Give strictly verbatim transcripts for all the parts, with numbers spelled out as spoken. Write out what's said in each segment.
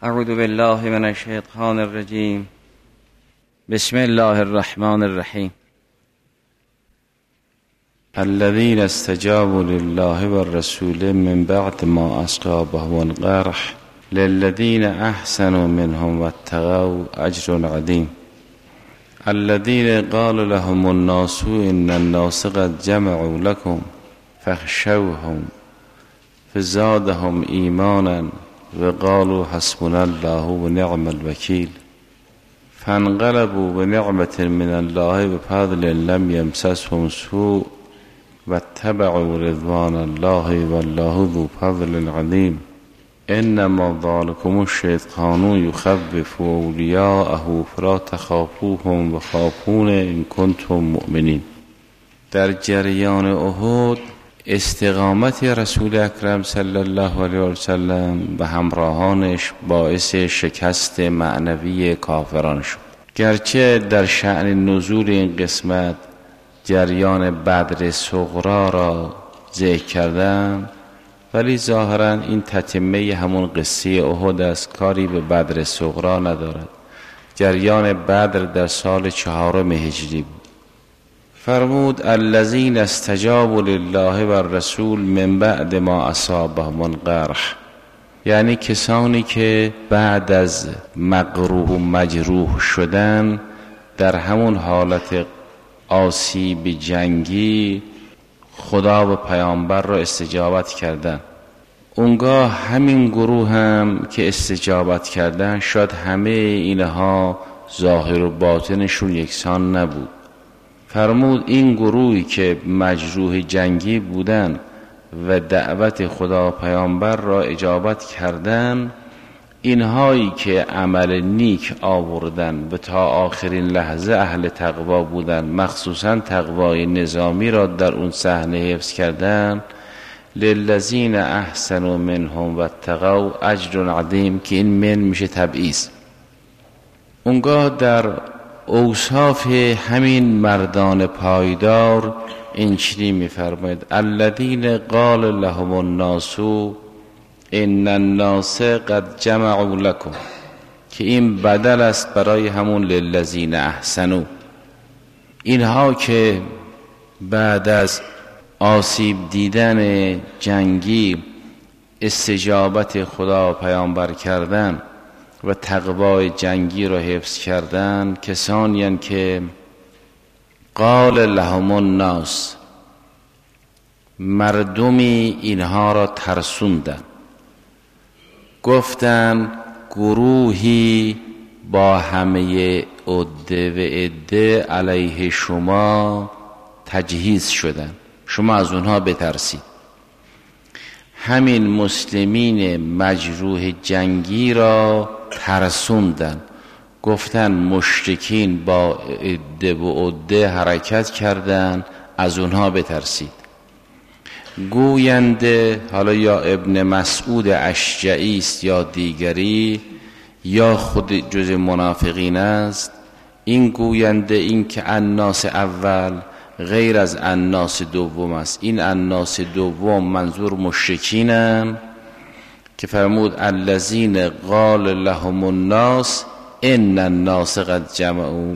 اعوذ بالله من الشیطان الرجیم. بسم الله الرحمن الرحیم. الذين استجابوا لله والرسول من بعد ما أصابهم القرح للذين أحسنوا منهم واتقوا أجر عظيم. الذين قال لهم الناس إن الناس قد جمعوا لكم فاخشوهم فزادهم إيمانا وقالوا حسبنا الله ونعم الوكيل. فانقلبوا بنعمة من الله بفضل لم يمسسهم سوء واتبعوا رضوان الله والله ذو فضل عظيم. انما ذلكم الشیطان یخوف اولیاءه فلا تخافوهم وخافون ان کنتم مؤمنین. در جریان احد استقامت رسول اکرم صلی الله علیه و سلم و همراهانش باعث شکست معنوی کافران شد. گرچه در شأن نزول این قسمت جریان بدر صغرا را ذکر کردم، ولی ظاهرا این تتمه همون قصه احد است، کاری به بدر صغرا ندارد. جریان بدر در سال چهارم هجری بود. فرمود الذین استجابوا لله و الرسول من بعد ما اصابهم القرح، یعنی کسانی که بعد از مقروح و مجروح شدن در همون حالت آسیب جنگی خدا و پیامبر را استجابت کردن. اونگاه همین گروه هم که استجابت کردن شاید همه اینها ظاهر و باطنشون یکسان نبود. فرمود این گروهی که مجروح جنگی بودن و دعوت خدا و پیامبر را اجابت کردن، اینهایی که عمل نیک آوردن و تا آخرین لحظه اهل تقوا بودن، مخصوصا تقوای نظامی را در اون صحنه حفظ کردن، للذین احسنوا منهم واتقوا اجر عظیم، که این من میشه تبعیض. اونگاه در اوصاف همین مردان پایدار این چنین میفرماید الذین قال لهم الناس ان الناس قد جمعوا لكم، که این بدل است برای همون للذین احسنوا. اینها که بعد از آسیب دیدن جنگی استجابت خدا و پیامبر کردن و تقوای جنگی را حفظ کردن، کسانی هستند که قال لهم الناس، مردمی اینها را ترسوندن، گفتن گروهی با همه عده و عده علیه شما تجهیز شدن، شما از اونها بترسید. همین مسلمین مجروح جنگی را ترسوندن، گفتن مشرکین با عده و عده حرکت کردن، از اونها بترسید. گوینده، حالا یا ابن مسعود اشجعی است یا دیگری یا خود جز منافقین است، این گوینده این که الناس اول غیر از الناس دوم است. این الناس دوم منظور مشرکینم که فرمود الذین قال لهم الناس ان الناس قد جمعوا،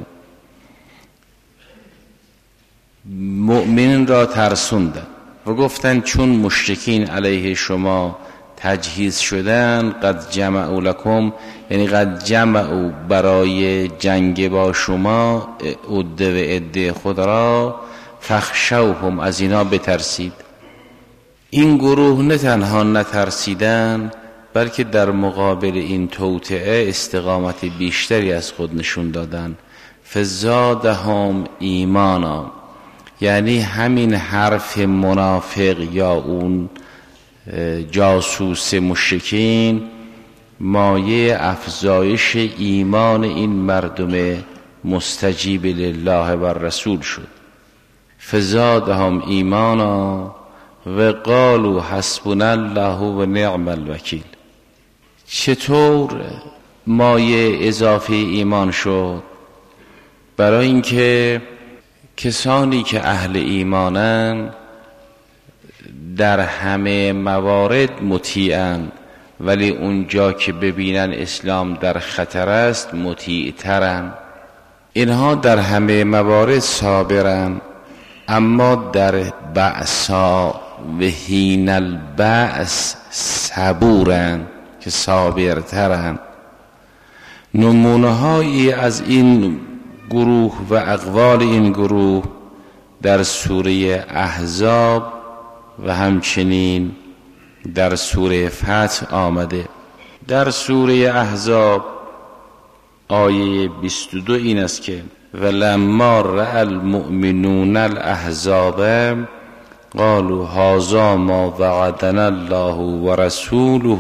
مؤمنین را ترسوندن و گفتن چون مشرکین علیه شما تجهیز شدن، قد جمعوا لکم، یعنی قد جمعوا برای جنگ با شما عده و عده خود را، فخشوهم، از اینا بترسید. این گروه نه تنها نترسیدن، بلکه در مقابل این توطئه استقامت بیشتری از خود نشون دادن. فزادهم ایمانا، یعنی همین حرف منافق یا اون جاسوس مشرکین مایه افزایش ایمان این مردم مستجیب لله و رسول شد. فزادهم ایمانا و قالوا حسبنا الله و نعم الوکیل. چطور مایه اضافه ایمان شد؟ برای اینکه کسانی که اهل ایمانن در همه موارد مطیعن ولی اونجا که ببینن اسلام در خطر است مطیع ترن. اینها در همه موارد صابرن، اما در بأسا و حین البأس صبورن که صابرترن. نمونه هایی از این گروه و اقوال این گروه در سوره احزاب و همچنین در سوره فتح آمده. در سوره احزاب آیه بیست و دو این است که ولما رأى المؤمنون الاحزاب قالوا هذا ما وعدنا الله ورسوله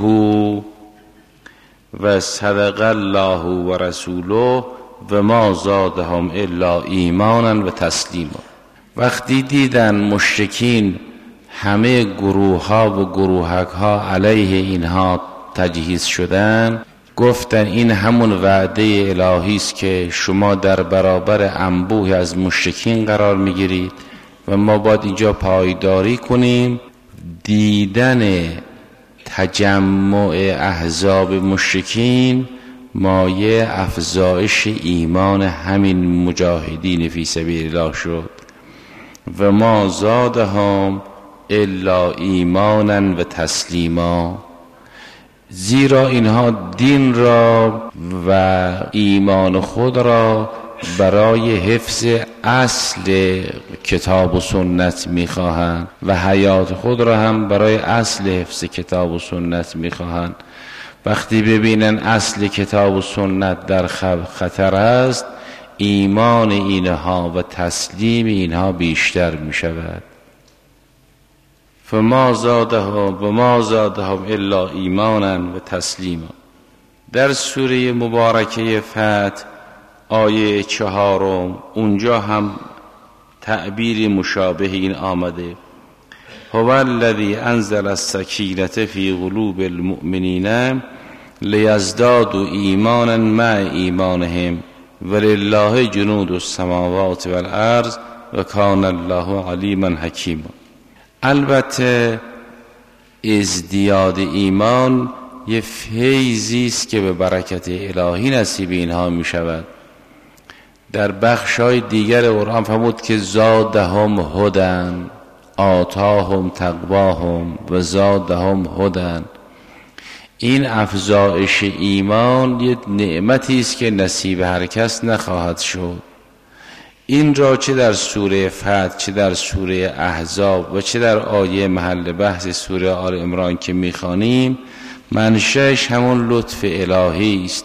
و صدق الله ورسوله و ما زادهم الا ایمانا و تسلیما. وقتی دیدن مشرکین همه گروه ها و گروهک ها علیه اینها تجهیز شدن، گفتن این همون وعده الهی است که شما در برابر انبوه از مشرکین قرار میگیرید و ما باید اینجا پایداری کنیم. دیدن تجمع احزاب مشرکین مایه افزایش ایمان همین مجاهدین فی سبیل الله شد و ما زادهم الا ایمانا و تسلیما، زیرا اینها دین را و ایمان خود را برای حفظ اصل کتاب و سنت میخواهند و حیات خود را هم برای اصل حفظ کتاب و سنت میخواهند. وقتی ببینن اصل کتاب و سنت در خطر است، ایمان اینها و تسلیم اینها بیشتر میشود. فما زادهم و ما زادهم الا ایمانا و تسلیما. در سوره مبارکه فتح آیه چهارم اونجا هم تعبیر مشابه این آمده. هو الذی انزل السکینة فی قلوب المؤمنین لیزدادوا ایمانا مع ایمانهم ولله جنود السماوات والارض و کان الله علیما حکیما. البته ازدیاد ایمان یه فیضی است که به برکت الهی نصیب اینها می شود. در بخشای دیگر قرآن فرمود که زادهم هدن آتاهم تقواهم و زادهم هدن. این افزایش ایمان یک نعمتی است که نصیب هر کس نخواهد شد. این را چه در سوره فتح چه در سوره احزاب و چه در آیه محل بحث سوره آل عمران که میخوانیم منشأش همون لطف الهی است.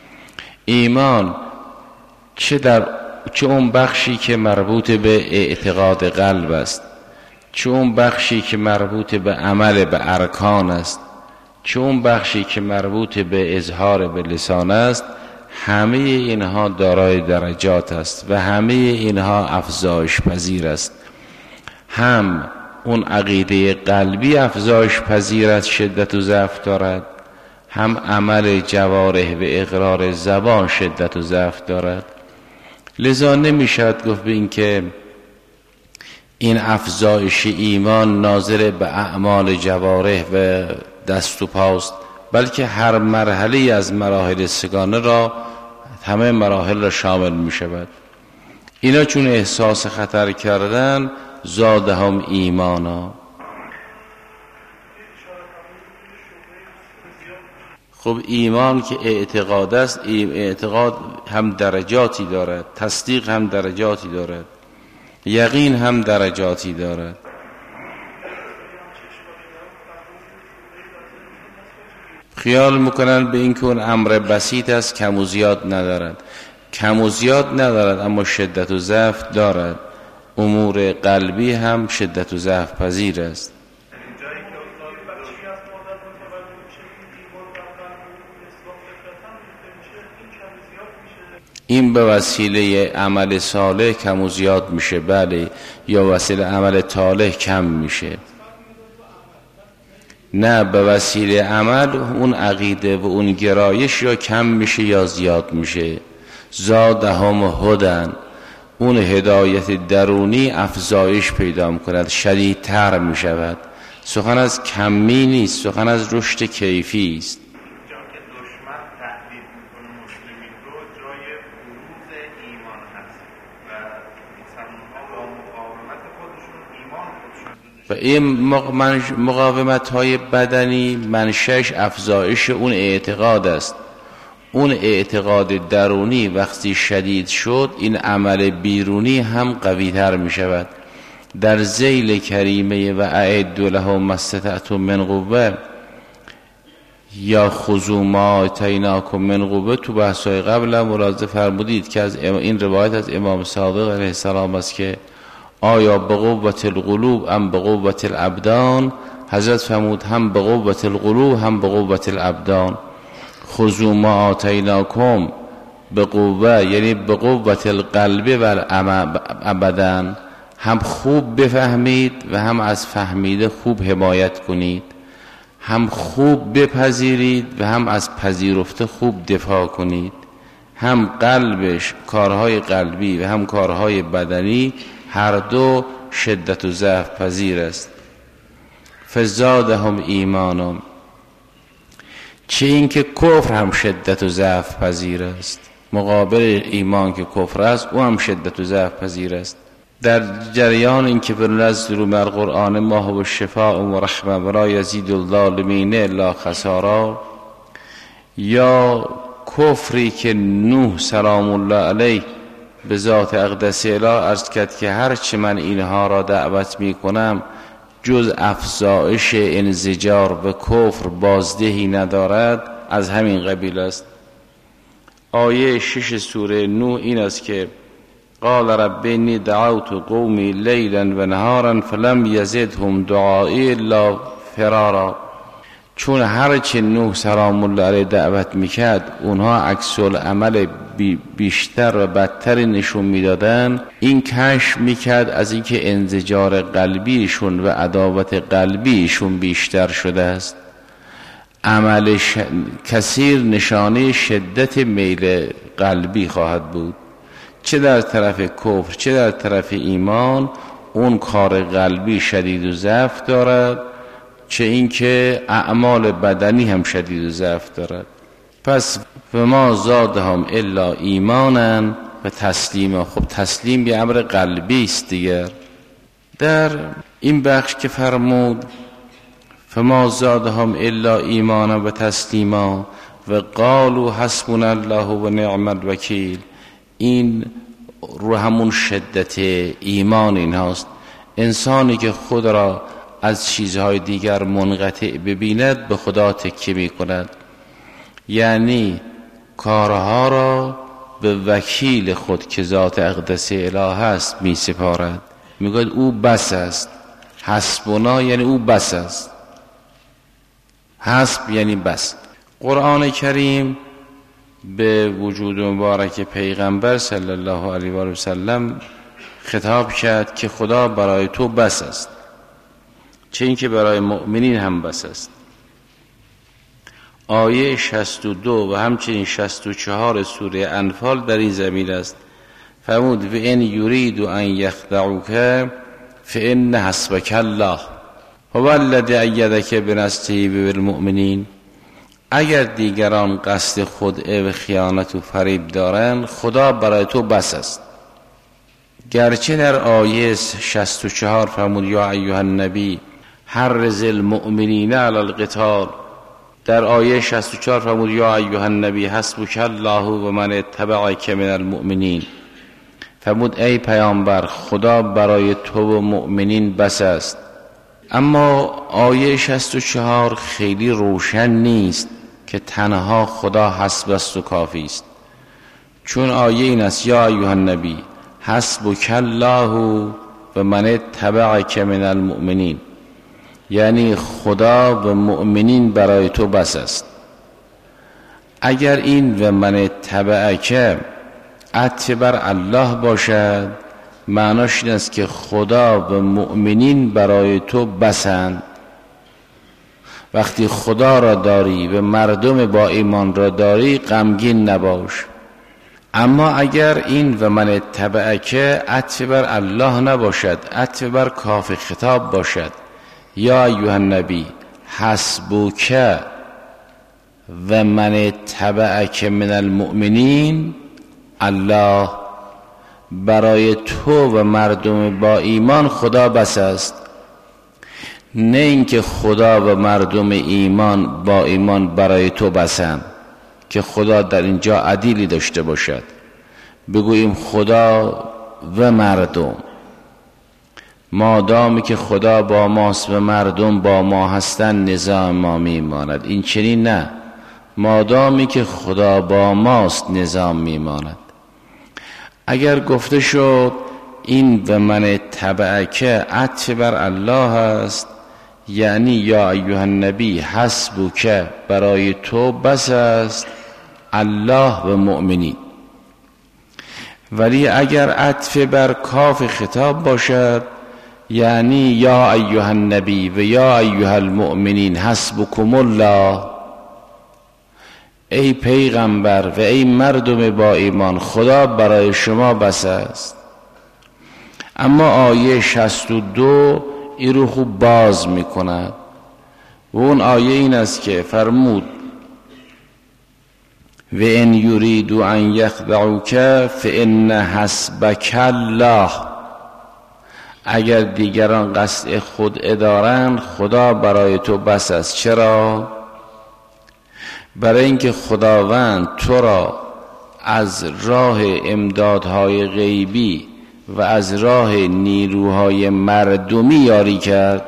ایمان چه در چه اون بخشی که مربوط به اعتقاد قلب است، چه اون بخشی که مربوط به عمل به ارکان است، چه اون بخشی که مربوط به اظهار به لسان است، همه اینها دارای درجات است و همه اینها افزایش پذیر است. هم اون عقیده قلبی افزایش پذیر است، شدت و ضعف دارد، هم عمل جوارح و اقرار زبان شدت و ضعف دارد. لذا نمی شود گفت به این که این افزایش ایمان ناظر به اعمال جوارح و دست و پاست، بلکه هر مرحله از مراحل سگانه را همه مراحل را شامل می شود. اینا چون احساس خطر کردن زادهم ایمانا. خب ایمان که اعتقاد است، اعتقاد هم درجاتی دارد، تصدیق هم درجاتی دارد، یقین هم درجاتی دارد. خیال میکنن به این که اون امر بسیط است، کم و زیاد ندارد. کم و زیاد ندارد اما شدت و ضعف دارد. امور قلبی هم شدت و ضعف پذیر است. این به وسیله عمل صالح کم و زیاد میشه، بله، یا وسیله عمل طالح کم میشه. نه، به وسیله عمل اون عقیده و اون گرایش یا کم میشه یا زیاد میشه. زادهم هدن، اون هدایت درونی افزایش پیدا میکند، شدیدتر میشود سخن از کمی نیست، سخن از رشد کیفی است. جا که دشمن تهدید میکنه مسلمین رو جای بروز ایمان هست و مسلمان‌ها با مقاومت خودشون ایمان خودشون و این مقاومت های بدنی منشأش افزایش اون اعتقاد است. اون اعتقاد درونی وقتی شدید شد، این عمل بیرونی هم قوی تر می شود. در ذیل کریمه و اعدوا لهم ما استطعتم من قوة یا خذوا ما آتیناکم من قوة، تو بحث‌های قبل هم ملاحظه فرمودید که از این روایت از امام صادق علیه السلام است که آیا به قوت القلوب ام به قوت الابدان؟ حضرت فرمود هم به قوت القلوب هم به قوت الابدان. خذوا ما آتیناکم به قوه یعنی به قوت القلب و الابدان، هم خوب بفهمید و هم از فهمیده خوب حمایت کنید، هم خوب بپذیرید و هم از پذیرفته خوب دفاع کنید. هم قلبش کارهای قلبی و هم کارهای بدنی هر دو شدت و ضعف پذیر است. فزادهم ایمانا، چه این که کفر هم شدت و ضعف پذیر است، مقابل ایمان که کفر است او هم شدت و ضعف پذیر است. در جریان این که بنزل من القرآن ما هو شفاء و رحمه و لا یزید الظالمین الا خسارا، یا کفری که نوح سلام الله علیه به ذات اقدس اله عرض کرد که هرچه من اینها را دعوت می کنم جز افزایش انزجار و کفر بازدهی ندارد، از همین قبیل است. آیه شش سوره نوح این است که قال رب انی دعوت قومی لیلا و نهارا فلم یزدهم دعایی الا فرارا. چون هرچه نوح سلام الله علیه دعوت میکرد اونها عکس العمل بیشتر و بدتر نشون میدادن، این کشف میکرد از اینکه انزجار قلبیشون و عداوت قلبیشون بیشتر شده است. عمل ش... کثیر نشانه شدت میل قلبی خواهد بود، چه در طرف کفر چه در طرف ایمان. اون کار قلبی شدید و ضعف دارد، چه اینکه اعمال بدنی هم شدید و ضعف دارد. پس فما زادهم الا ایمانا و تسلیما. خب تسلیم یه امر قلبی است دیگر. در این بخش که فرمود فما زادهم الا ایمانا و تسلیما و قالوا حسبنا الله و نعم الوکیل، این رو همون شدت ایمان این هاست. انسانی که خود را از چیزهای دیگر منقطع ببیند به خدا تکیه می کند، یعنی کارها را به وکیل خود که ذات اقدس اله است می سپارد، می گوید او بس است. حسبنا یعنی او بس است، حسب یعنی بس. قرآن کریم به وجود مبارک پیغمبر صلی الله علیه و سلم خطاب کرد که خدا برای تو بس است، چه این که برای مؤمنین هم بس است. آیه شصت و دو و همچنین شصت و چهار سوره انفال در این زمین است. فرمود و ان یریدوا ان یخدعوک فان حسبک الله هو الذی ایدک بنصره بالمؤمنین. اگر دیگران قصد خدعه و خیانت و فریب دارند، خدا برای تو بس است. گرچه در آیه شصت و چهار فرمود یا ایها النبی حرض المؤمنین علی القتال، در آیه شصت و چهار فرمود یا ایها النبی حسبک الله و من اتبعک من المؤمنین. فرمود ای پیامبر خدا برای تو و مؤمنین بس است. اما آیه شصت و چهار خیلی روشن نیست که تنها خدا حسب است و کافی است، چون آیه این است یا ایها النبی حسبک الله و من اتبعک من المؤمنین، یعنی خدا و مؤمنین برای تو بس است. اگر این و من اتبعک عطف بر الله باشد، معناش این است که خدا و مؤمنین برای تو بسند. وقتی خدا را داری و مردم با ایمان را داری غمگین نباش. اما اگر این و من اتبعک عطف بر الله نباشد، عطف بر کاف خطاب باشد، یا ایها النبی حسبک و من تبعک من المؤمنین، الله برای تو و مردم با ایمان خدا بس است. نه اینکه خدا و مردم ایمان با ایمان برای تو بسند که خدا در اینجا عدیلی داشته باشد. بگوییم خدا و مردم، مادامی که خدا با ماست و مردم با ما هستند نظام ما میماند. این چنین نه، مادامی که خدا با ماست نظام میماند. اگر گفته شد این و من تبعک عطف بر الله است، یعنی یا ایها النبی حسبک برای تو بس است الله و مؤمنین. ولی اگر عطف بر کاف خطاب باشد، یعنی یا ایها النبی و یا ایها المؤمنین حسبکم الله، ای پیغمبر و ای مردم با ایمان خدا برای شما بس است. اما آیه شصت و دو این رو خوب باز میکند و اون آیه این است که فرمود و ان یریدوا ان یخدعوک فان حسبک الله، اگر دیگران قصد خود ادارند خدا برای تو بس است. چرا؟ برای اینکه خداوند تو را از راه امدادهای غیبی و از راه نیروهای مردمی یاری کرد.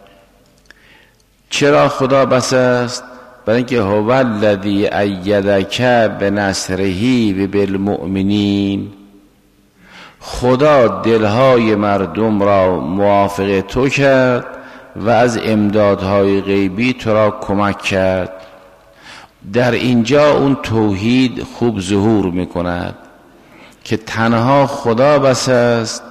چرا خدا بس است؟ برای اینکه هو الذی ایدک بنصره و بالمؤمنین، خدا دلهای مردم را موافق تو کرد و از امدادهای غیبی تو را کمک کرد. در اینجا اون توحید خوب ظهور میکند که تنها خدا بس است،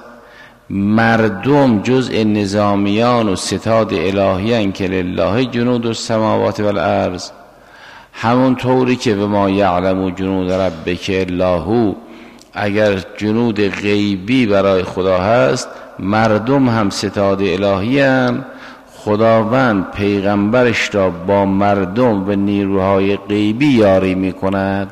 مردم جزء نظامیان و ستاد الهی ان که لله جنود السماوات والارض، همون طوری که و ما یعلم جنود ربک الا هو، اگر جنود غیبی برای خدا هست مردم هم ستاد الهی ان. خداوند پیغمبرش را با مردم و نیروهای غیبی یاری می کند.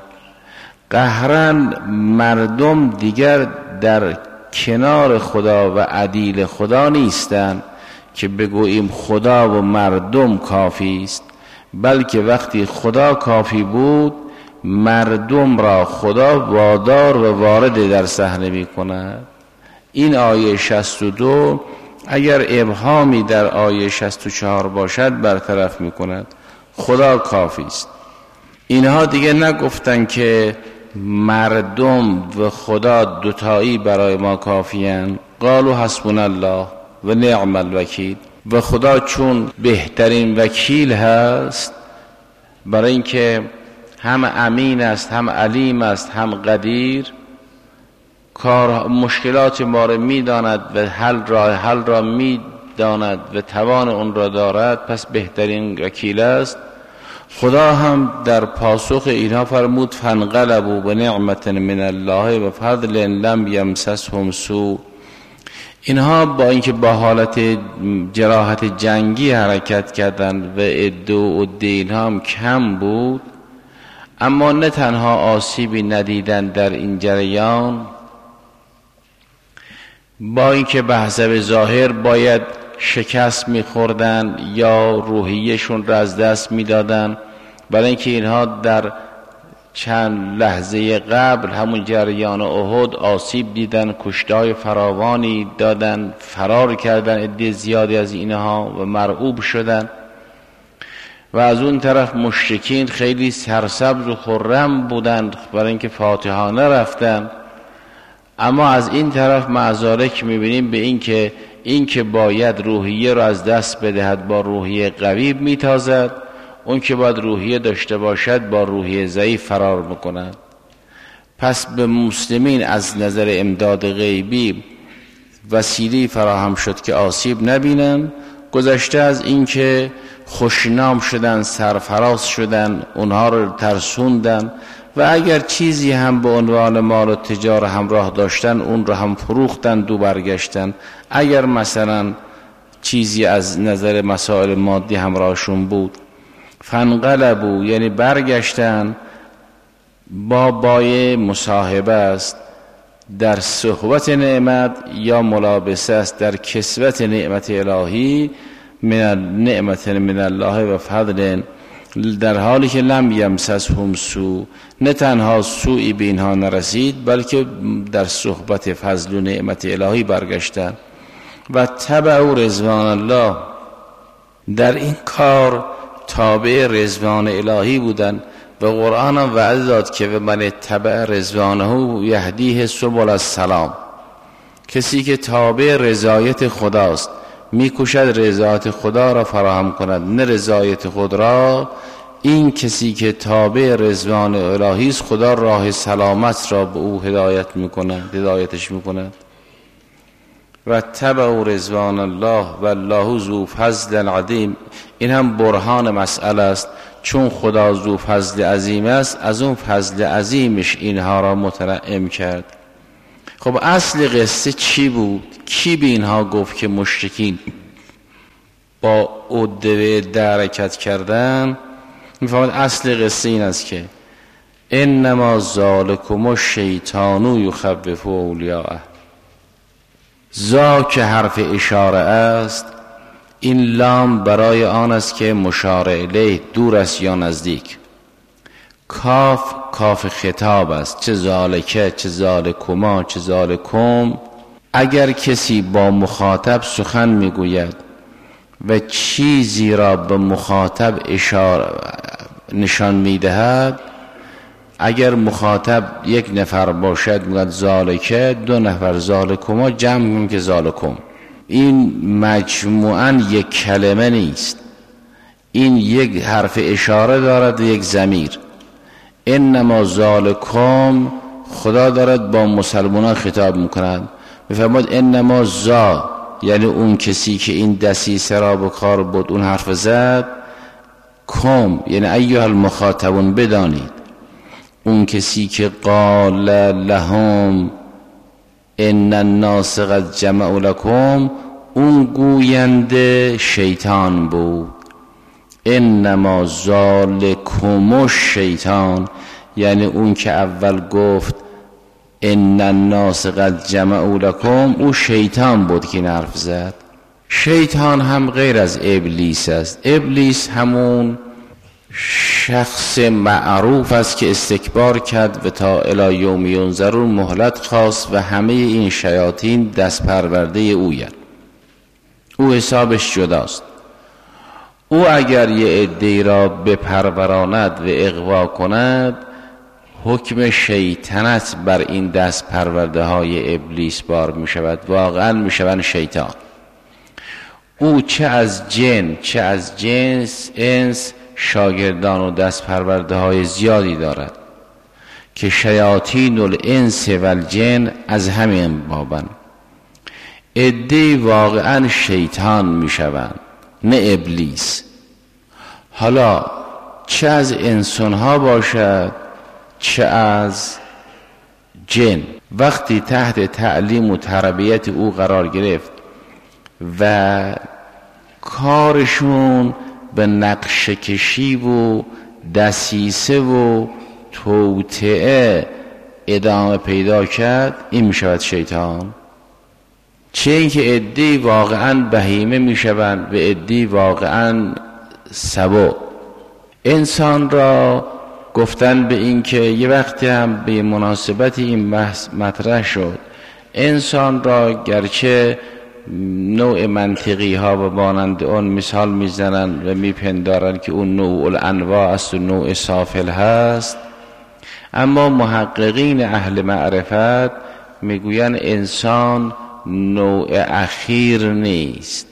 قهرن مردم دیگر در کنار خدا و عدیل خدا نیستند که بگوییم خدا و مردم کافی است، بلکه وقتی خدا کافی بود مردم را خدا وادار و وارد در صحنه می کند. این آیه شصت و دو اگر ابهامی در آیه شصت و چهار باشد برطرف می کند. خدا کافی است. اینها دیگه نگفتن که مردم و خدا دوتایی برای ما کافیان. قالوا حسبنا الله و نعم الوکیل، و خدا چون بهترین وکیل هست، برای اینکه هم امین است، هم علیم است، هم قدیر، کار مشکلات ما را میداند و حل راه حل را میداند و توان اون را دارد، پس بهترین وکیل است. خدا هم در پاسخ اینها فرمود فانقلبوا بنعمت من الله و فضل لم یمسسهم سوء. اینها با اینکه با حالت جراحت جنگی حرکت کردند و عده و عده اینها هم کم بود، اما نه تنها آسیبی ندیدند در این جریان، با اینکه به حسب ظاهر باید شکست می‌خوردن یا روحیشون را از دست می‌دادن، برای اینکه اینها در چند لحظه قبل همون جریان احد آسیب دیدن، کشته‌های فراوانی دادن، فرار کردن عده زیادی از اینها و مرعوب شدن، و از اون طرف مشرکین خیلی سرسبز و خرم بودند برای اینکه فاتحانه رفتن. اما از این طرف معذارک میبینیم به این که این که باید روحیه رو از دست بدهد با روحیه قوی میتازد، اون که باید روحیه داشته باشد با روحیه ضعیف فرار میکند. پس به مسلمین از نظر امداد غیبی وسیله فراهم شد که آسیب نبینن، گذشته از این که خوشنام شدن، سرفراز شدن، اونها رو ترسوندن و اگر چیزی هم به عنوان مال و تجاره همراه داشتن اون رو هم فروختن دو برگشتن. اگر مثلا چیزی از نظر مسائل مادی همراهشون بود. فانقلبوا یعنی برگشتن، با بای مصاحبه است در صحبت نعمت یا ملابسه است در کسوت نعمت الهی، من نعمت من الله و فضل، در حالی که لم یمسسهم سو، نه تنها سوئی به اینها نرسید بلکه در صحبت فضل و نعمت الهی برگشتن. و تبعوا رضوان الله، در این کار تابع رضوان الهی بودن. و قرآن هم وعده داد که من اتبع رضوانه یهدیه سبل السلام، کسی که تابع رضایت خداست میکوشد رضایت خدا را فراهم کند، نه رضایت خود را. این کسی که تابع رضوان الهی است خدا راه سلامت را به او هدایت میکند، هدایتش میکند. و تبعوا رضوان الله والله ذو فضل عظیم، این هم برهان مسئله است، چون خدا ذو فضل عظیم است از اون فضل عظیمش اینها را متنعم کرد. خب اصل قصه چی بود؟ کی به اینها گفت که مشرکین با عدوه درکت کردن؟ میفهمد اصل قصه این است که انما ذالکم الشیطان یخوف اولیاءه. ذا که حرف اشاره است، این لام برای آن است که مشار الیه، دور است یا نزدیک. کاف کاف خطاب است، چه ذالکه چه ذالکما چه ذالکم. اگر کسی با مخاطب سخن میگوید و چیزی را به مخاطب اشاره نشان میدهد، اگر مخاطب یک نفر باشد میگوید ذالکه، دو نفر ذالکما، جمع میگویم که ذالکم. این مجموعاً یک کلمه نیست، این یک حرف اشاره دارد و یک ضمیر. انما ذالکم، خدا دارد با مسلمانان خطاب میکند، میفرماید انما ذا، یعنی اون کسی که این دسیسه را به کار بود، اون حرف زد. کم یعنی ایها المخاطبون، بدانید اون کسی که قال لهم ان الناس قد جمعوا لكم، اون گوینده شیطان بود. انما ذالکم الشیطان، یعنی اون که اول گفت ان الناس قد جمعوا لكم، او شیطان بود که این حرف زد. شیطان هم غیر از ابلیس است. ابلیس همون شخص معروف است که استکبار کرد و تا الی یوم ینظرون مهلت خواست و همه این شیاطین دست پرورده اویند. او حسابش جداست. او اگر یه عده‌ای را بپروراند و اغوا کند، حکم شیطنت بر این دست پرورده های ابلیس بار می شود، واقعا می شوند شیطان. او چه از جن چه از جنس انس شاگردان و دست پرورده های زیادی دارد که شیاطین الانس و الجن از همین بابن. عده‌ای واقعا شیطان می شوند، نه ابلیس. حالا چه از انسان ها باشد چه از جن، وقتی تحت تعلیم و تربیت او قرار گرفت و کارشون به نقشه کشی و دسیسه و توطئه ادامه پیدا کرد، این می شود شیطان. چه اینکه عده‌ای واقعا بهیمه می شوند و عده‌ای واقعا سبع. انسان را گفتن به این که یه وقتی هم به مناسبت این بحث مطرح شد، انسان را گرچه نوع منطقی ها و مانند اون مثال میزنن و میپندارن که اون نوع الانواع است و نوع سافل هست، اما محققین اهل معرفت میگوین انسان نوع اخیر نیست،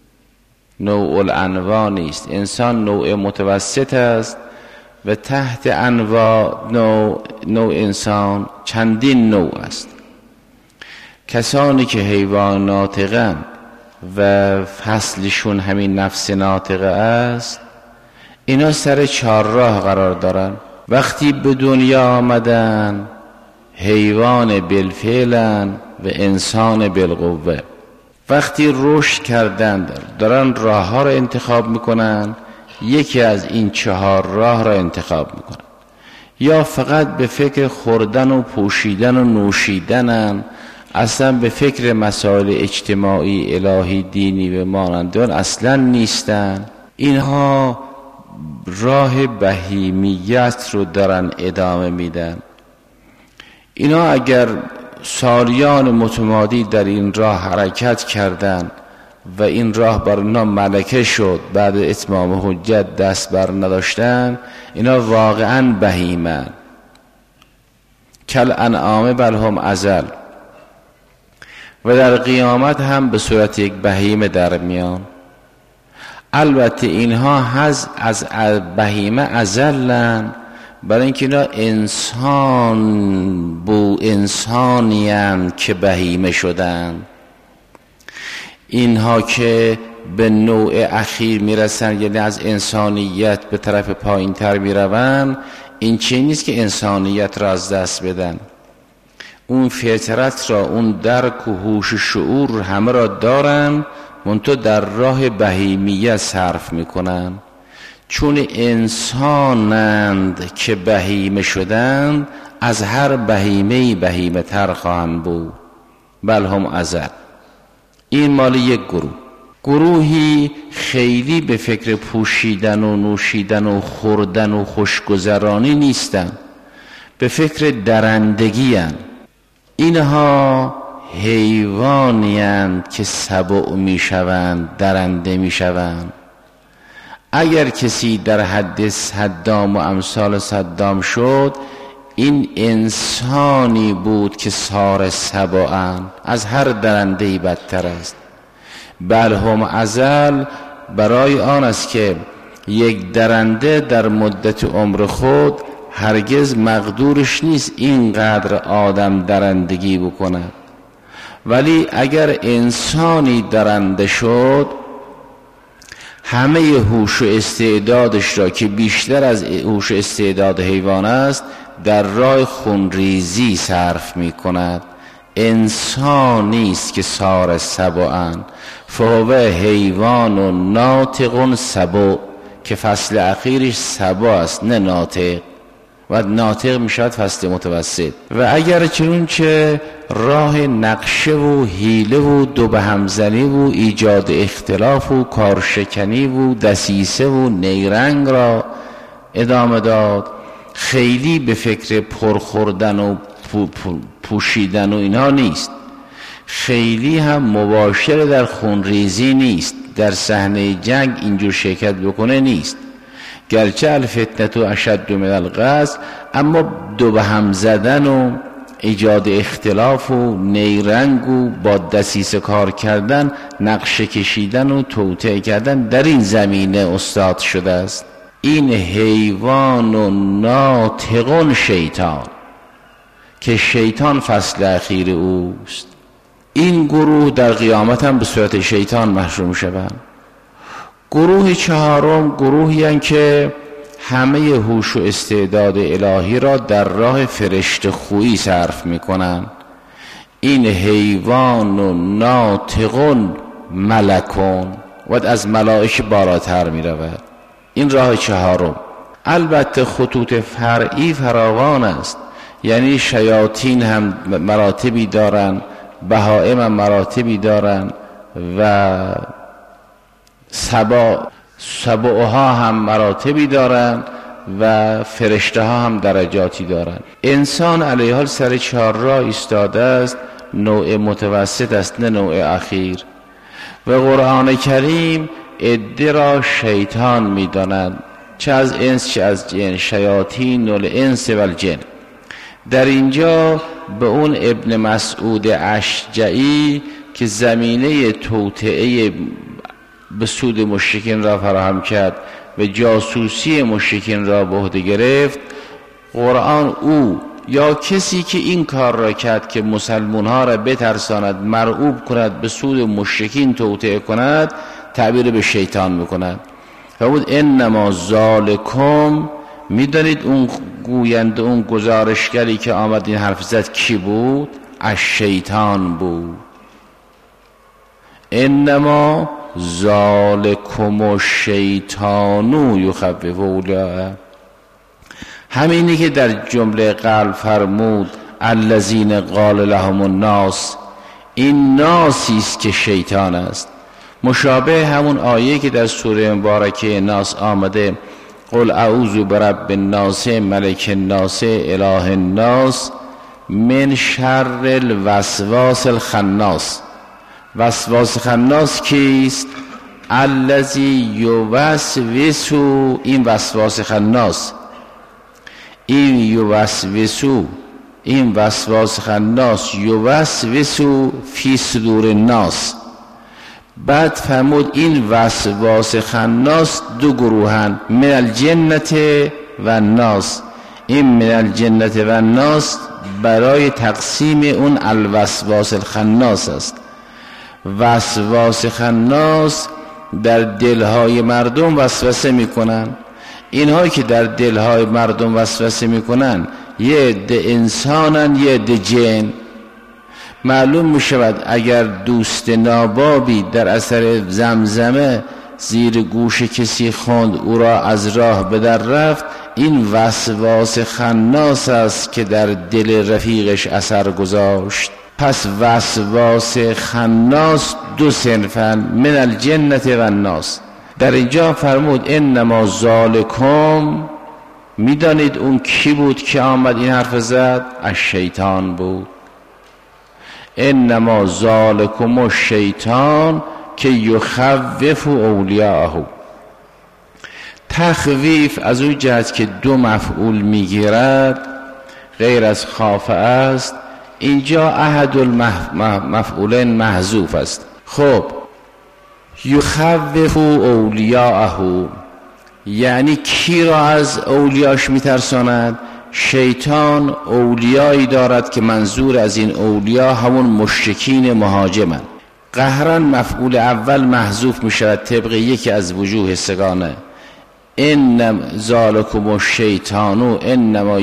نوع الانواع نیست. انسان نوع متوسط است و تحت انواع نوع, نوع انسان چندین نوع است. کسانی که حیوان ناطقن و فصلشون همین نفس ناطقه است، اینا سر چهار راه قرار دارن. وقتی به دنیا آمدن حیوان بالفعلن و انسان بالقوه. وقتی رشد کردن دارن راه ها رو انتخاب میکنن، یکی از این چهار راه را انتخاب میکنن. یا فقط به فکر خوردن و پوشیدن و نوشیدنن، اصلا به فکر مسائل اجتماعی الهی دینی و مانندان اصلا نیستن. اینها راه بهیمیت رو دارن ادامه میدن. اینا اگر سالیان متمادی در این راه حرکت کردن و این راه بر اینا ملکه شد، بعد اتمام حجت دست بر نداشتن، اینا واقعا بهیمن. کل انعام بل هم اضل. و در قیامت هم به صورت یک بهیمه در میان. البته اینها هز از بهیمه اضلن، برای اینکه اینا انسان بو انسانیان که بهیمه شدن. اینها که به نوع اخیر میرسن، یعنی از انسانیت به طرف پایین تر میرون، این چه نیست که انسانیت را از دست بدن. اون فطرت را، اون درک و هوش و شعور همه را دارن، منتها در راه بهیمیت صرف میکنن. چون انسانند که بهیمه شدند، از هر بهیمه‌ای بهیمه تر خواهند بود. بل هم اضل. این مال یک گروه. گروهی خیلی به فکر پوشیدن و نوشیدن و خوردن و خوشگذرانی نیستن، به فکر درندگی هن. اینها حیوانی هن که سبع می شوند، درنده می شوند. اگر کسی در حد صدام و امثال صدام شد، این انسانی بود که سار سبعن، از هر درنده‌ای بدتر است. بل هم اضل برای آن است که یک درنده در مدت عمر خود هرگز مقدورش نیست اینقدر آدم درندگی بکند. ولی اگر انسانی درنده شد، همه هوش و استعدادش را که بیشتر از هوش و استعداد حیوان است، در راه خونریزی صرف می کند. انسانی است که سار سبعن، فهو حیوان و ناطق سبع، که فصل اخیرش سبع است نه ناطق، و ناطق می شود فصل متوسط. و اگر چنانچه راه نقشه و حیله و دو به همزنی و ایجاد اختلاف و کارشکنی و دسیسه و نیرنگ را ادامه داد، خیلی به فکر پرخوردن و پوشیدن و اینها نیست، خیلی هم مباشر در خونریزی نیست، در صحنه جنگ اینجور شرکت بکنه نیست. گرچه الفتنه اشد من القتل، اما دو به هم زدن و ایجاد اختلاف و نیرنگ و با دسیسه کار کردن، نقشه کشیدن و توطئه کردن در این زمینه استاد شده است. این حیوان و ناطقون شیطان، که شیطان فصل اخیر اوست. این گروه در قیامت هم به صورت شیطان محشور شوند. گروه چهارم گروهی هستند که همه هوش و استعداد الهی را در راه فرشته خویی صرف میکنند. این حیوان و ناطقون ملکون، و از ملائکه بالاتر می رود. این راه چهارم. البته خطوط فرعی فراوان است، یعنی شیاطین هم مراتبی دارن، بهائم هم مراتبی دارن، و سبع سبعها هم مراتبی دارن، و فرشته ها هم درجاتی دارن. انسان علیه حال سر چهار راه ایستاده است، نوع متوسط است نه نوع اخیر. و قرآن کریم عده را شیطان می داند، چه از انس چه از جن، شیاطین الانس و الجن. در اینجا به اون ابن مسعود اشجعی که زمینه توطئه به سود مشرکین را فراهم کرد و جاسوسی مشرکین را به عهده گرفت، قرآن او یا کسی که این کار را کرد که مسلمان ها را بترساند، مرعوب کند، به سود مشرکین توطئه کند، تعبیر به شیطان میکند. و بود انما ذالکم، میدانید اون گوینده، اون گزارشگری که آمد این حرف زد کی بود؟ از شیطان بود. انما ذالکم الشیطان یخوف اولیاءه. همینی که در جمله قبل فرمود الذین قال لهم الناس، این ناسی است که شیطان است. مشابه همون آیه که در سوره مبارکه ناس آمده قل اعوذ برب الناس ملک الناس اله الناس من شر الوسواس الخناس. وسواس خناس کیست؟ الذی یوسوس، این وسواس خناس، این یوسوس، این وسواس خناس یوسوس فی صدور الناس. بعد فرمود این وسواس خناس دو گروهن، من الجنت و الناس. این من الجنت و الناس برای تقسیم اون الوسواس الخناس است. وسواس خناس در دلهای مردم وسوسه میکنن. اینهایی که در دلهای مردم وسوسه میکنن یه عده انسانن یه عده جن. معلوم میشود اگر دوست نابابی در اثر زمزمه زیر گوش کسی خواند او را از راه به در رفت، این وسواس خناس است که در دل رفیقش اثر گذاشت. پس وسواس خناس دو صنفن، من الجنت و الناس. در اینجا فرمود انما ذالکم، میدانید اون کی بود که آمد این حرف زد؟ الشیطان بود. انما ذالکم الشیطان که یخوف اولیاءه. تخویف از اون جهت که دو مفعول میگیرد غیر از خاف است، اینجا احد المفعولین محذوف است. خب یخوف اولیاءه یعنی کی را از اولیاش میترساند؟ شیطان اولیایی دارد که منظور از این اولیا همون مشرکین مهاجمند. قهرن مفعول اول محذوف میشود طبق یکی از وجوه سگانه. ان ذالکم الشیطان انما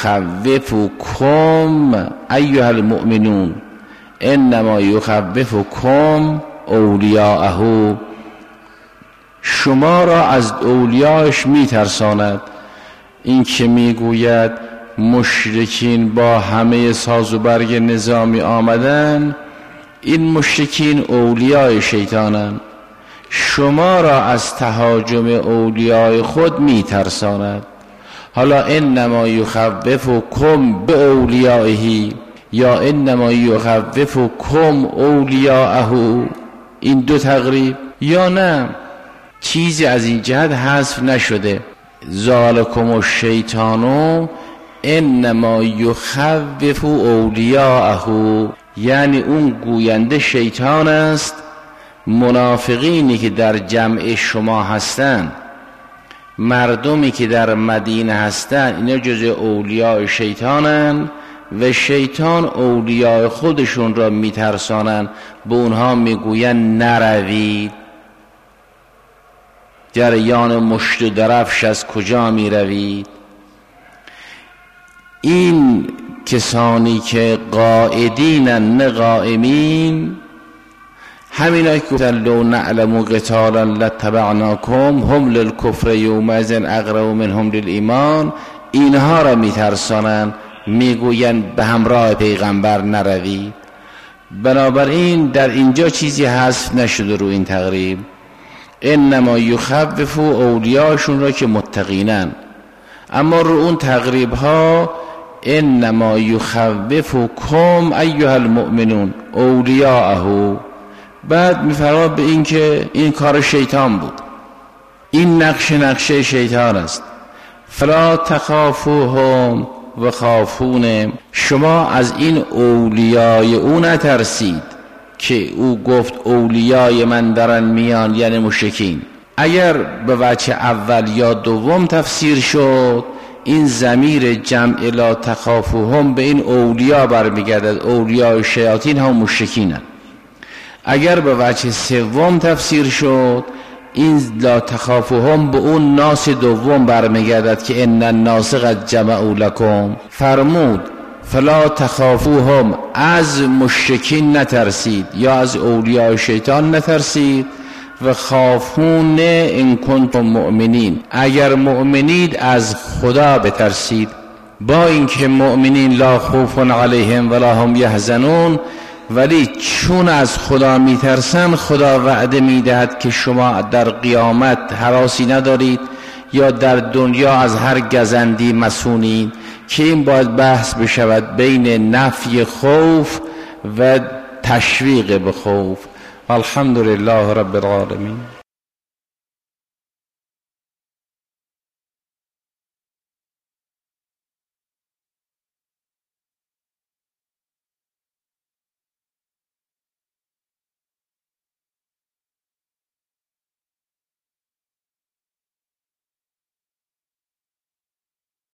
یخوفکم ایها المؤمنون انما یخوفکم اولیاءه، شما را از اولیاش میترساند. این که میگوید مشرکین با همه ساز و برگ نظامی آمدن، این مشرکین اولیای شیطانند. شما را از تهاجم اولیای خود میترساند. حالا انما یخوفکم به اولیائه یا انما یخوفکم اولیاءه، این دو تقریب یا نه چیزی از این جهت حذف نشده. ذالکم الشیطان انما یخوف اولیاءه، یعنی اون گوینده شیطان است. منافقینی که در جمع شما هستند، مردمی که در مدینه هستند، اینا جزء اولیاء شیطانند و شیطان اولیاء خودشون را میترسانند. به اونها میگوین نروید، جریان مشت و درفش از کجا می روید؟ این کسانی که قائدین نه قائمین، همینایی که گفتن لو نعلم قتالا لاتبعناکم هم للکفر یومئذ اقرب منهم للایمان، اینها را میترسانند، میگویند به همراه پیغمبر نروید. بنابراین در اینجا چیزی حذف نشده رو این تقریب. انما یخوف اولیاشون را که متقینن، اما رو اون تقریب ها انما یخوفکم ایها المؤمنون اولیاءه. بعد میفرماد به این که این کار شیطان بود، این نقش نقشه شیطان است. فلا تخافوهم و خافون، شما از این اولیای او نترسید که او گفت اولیای من دارن میان، یعنی مشرکین. اگر به وجه اول یا دوم تفسیر شد، این ضمیر جمع لا تخافوهم به این اولیا برمیگردد، اولیای شیاطین هم مشرکینن. اگر به وجه سوم تفسیر شد، این لا تخافوهم به اون ناس دوم برمیگردد که ان الناس قد جمعوا لكم. فرمود فلا تخافوهم، از مشرکین نترسید یا از اولیاء شیطان نترسید. و خافون ان کنتم مؤمنین، اگر مؤمنید از خدا بترسید. با اینکه مؤمنین لا خوف علیهم ولا هم یحزنون، ولی چون از خدا میترسن خدا وعده میدهد که شما در قیامت هراسی ندارید یا در دنیا از هر گزندی مسونید، که این باید بحث بشود بین نفی خوف و تشویق به خوف. الحمدلله رب العالمین.